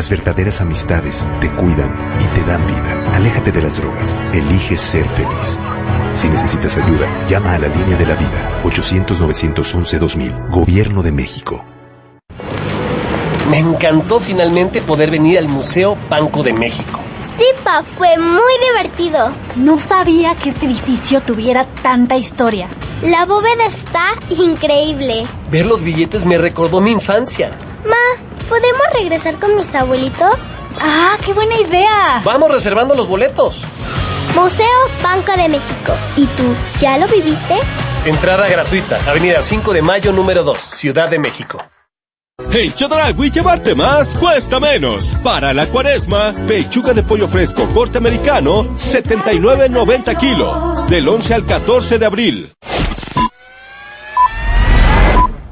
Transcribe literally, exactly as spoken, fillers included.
Las verdaderas amistades te cuidan y te dan vida. Aléjate de las drogas. Elige ser feliz. Si necesitas ayuda, llama a la línea de la vida. ochocientos, novecientos once, dos mil. Gobierno de México. Me encantó finalmente poder venir al Museo Banco de México. Sí, pa, fue muy divertido. No sabía que este edificio tuviera tanta historia. La bóveda está increíble. Ver los billetes me recordó mi infancia. Ma, ¿podemos regresar con mis abuelitos? ¡Ah, qué buena idea! Vamos reservando los boletos. Museo Banco de México. ¿Y tú, ya lo viviste? Entrada gratuita, Avenida cinco de Mayo, número dos, Ciudad de México. En Chedraui llevarte más cuesta menos. Para la cuaresma, pechuga de pollo fresco corte americano, setenta y nueve noventa kilo. Del once al catorce de abril.